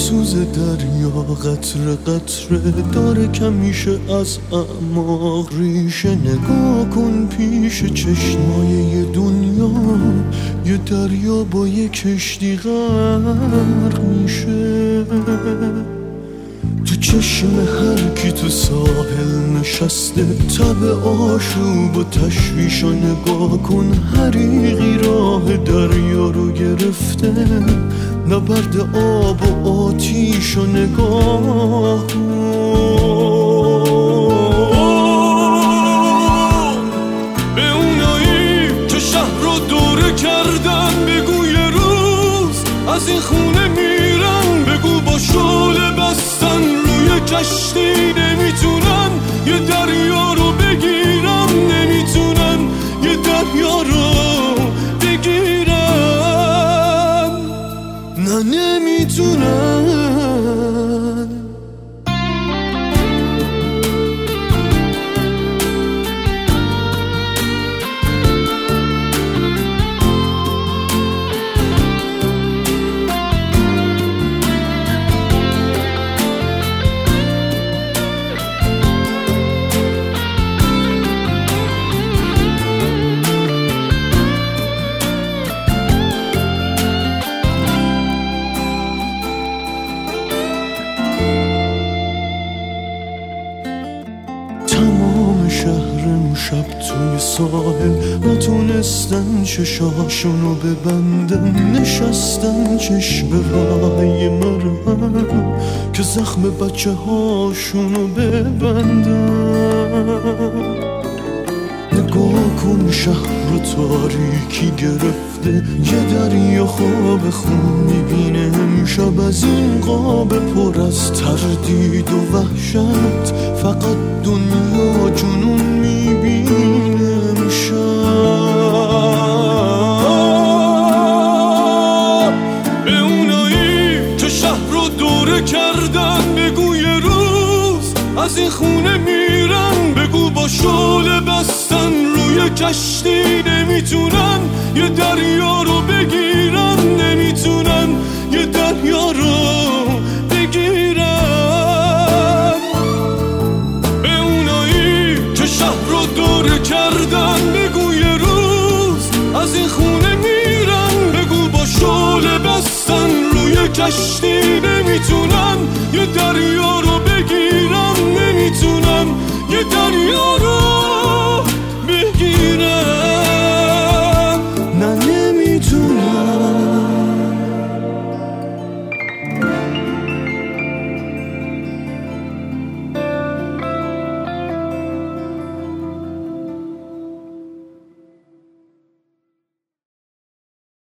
میسوزه دریا قطره قطره داره کمیشه از اعماق ریشه. نگاه کن پیش چشمای دنیا یه دریا با یه کشتی غرق میشه. تو چشم هر کی تو ساحل نشسته تب آشوب و تشویش رو نگاه کن. حریقی راه دریا رو گرفته نبرد آب و آتیش رو نگاه کن. به اونایی که شهر رو دوره کردن بگو یه روز از این خونه میرن. بگو با شعله بستن روی کشتی نمیتونن یه دریا رو بگیرن. نمیتونن یه دریا رو بگیرن. نه نمیتونن. تمام شهرم شب توی ساحل نتونستن چشاشونو ببندن. نشستن چشم رای مرهم که زخم بچه هاشونو ببندن. نگاه کن شهر رو تاریکی گرفته یه دریا خواب خون میبینه امشب. از این قاب پر از تردید و وحشت فقط دنیا جنون میبینه امشب. به اونایی که شهر رو دوره کردن بگو یه روز از این خونه میرن. بگو با شعله بستن روی کشتی نمیتونن یه دریا رو بگیرن. نمیتونن یه دریا رو بگیرن. به اونایی که شهر رو دوره کردن بگو یه روز از این خونه میرن. بگو با شعله بستن روی کشتی نمیتونن یه دریا رو بگیرن.